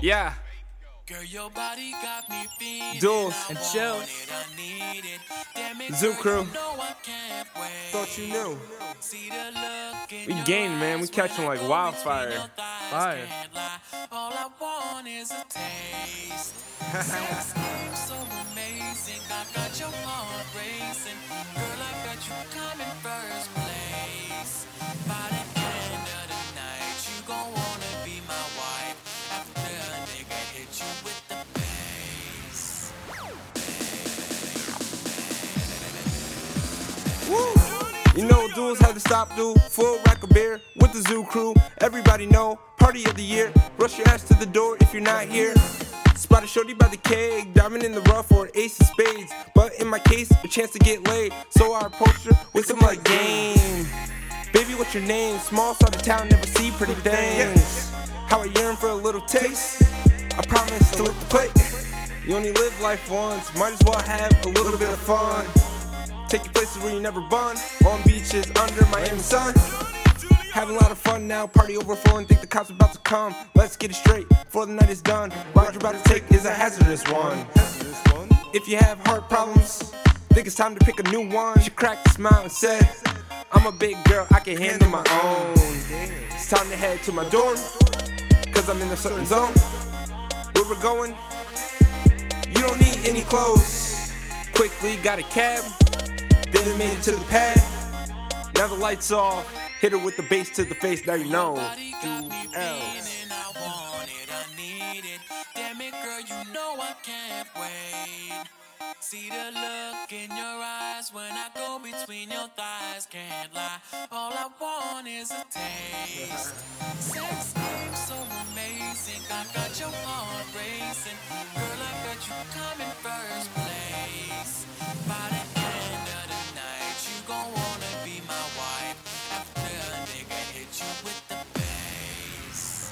Yeah. Girl, your body got me feeling. Duels I and want chills. it, I need it. Damn it, Zoo girl, crew. you know I can't wait. Thought you knew. See the look in We your gaining, man. We eyes catching when like I go wildfire. between your thighs, Fire. can't lie. All I want is a taste. Sex game so amazing. I got your heart racing. Girl, I bet you come in first place. By the end of the night, you gon' wanna be my wife. After a nigga hit you with the bass. Woo! You know, duels had to stop, dude. Full rack of beer with the zoo crew. Everybody know, party of the year. Rush your ass to the door if you're not here. Spot a shorty by the keg, diamond in the rough or ace of spades. But in my case, a chance to get laid. So I approached her with some like game. Baby, what's your name? Small side of town, never see pretty things. How I yearn for a little taste. I promise to lick the plate. You only live life once, might as well have a little bit of fun. Take you places where you never been. On beaches under Miami sun. Having a lot of fun now, party overflowing, think the cops about to come. Let's get it straight before the night is done. Ride you're about to take is a hazardous one. If you have heart problems, think it's time to pick a new one. She cracked a smile and said, I'm a big girl, I can handle my own. It's time to head to my dorm, cause I'm in a certain zone. Where we're going, you don't need any clothes. Quickly got a cab, then made it to the pad. Now the lights off, hit her with the bass to the face, now you know. Body got me feeling, I want it, I need it. Damn it, girl, you know I can't wait. See the look in your eyes when I go between your thighs, can't lie. All I want is a taste. Sex game so amazing, I got your heart racing. Girl, I bet you come in first place. By the end of the night, you gon' wanna be my wife. After a nigga hit you with the bass.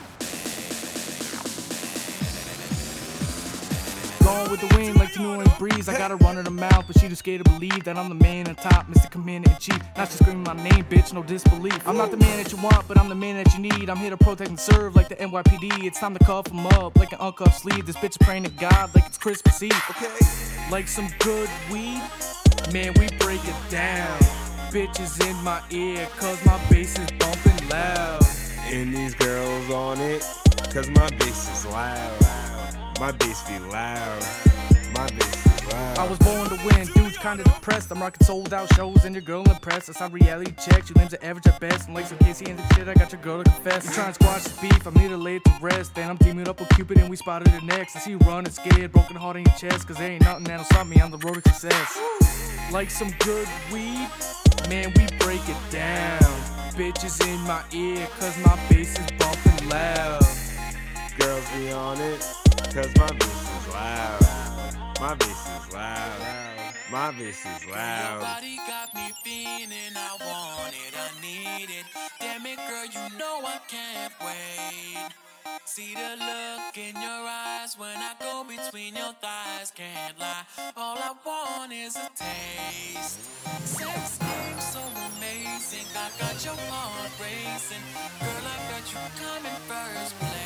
Gone with the wind like the New Orleans breeze. I got her running her mouth, but she too scared to believe that I'm the man on top, Mr. Commander-in-Chief. Not just screaming my name, bitch, no disbelief. I'm not the man that you want, but I'm the man that you need. I'm here to protect and serve like the NYPD. It's time to cuff him up like an uncuffed sleeve. This bitch is praying to God like it's Christmas Eve. Like some good weed, man, we break it down. Bitches in my ear, cause my bass is bumping loud. And these girls on it, cause my bass is loud. My bass be loud. My bass is loud. I was born to win, dudes kinda depressed. I'm rocking sold out shows and your girl impressed. That's how reality checks, you limbs are average at best. And like some Casey and the shit, I got your girl to confess. You trying to squash this beef, I'm here to lay it to rest. Then I'm teaming up with Cupid and we spotted her next. I see you running scared, broken heart in your chest. Cause there ain't nothing that'll stop me on the road to success. Like some good weed, man, we break it down. Bitches in my ear, cause my bass is bumping loud. Girls be on it, cause my bass is loud. My bass is loud. My bass is Your loud. body got me feeling, I want it, I need it. Damn it, girl, you know I can't wait. See the look in your eyes when I go between your thighs, can't lie. All I want is a taste. Sex game so amazing, I got your heart racing. Girl, I bet you come in first place.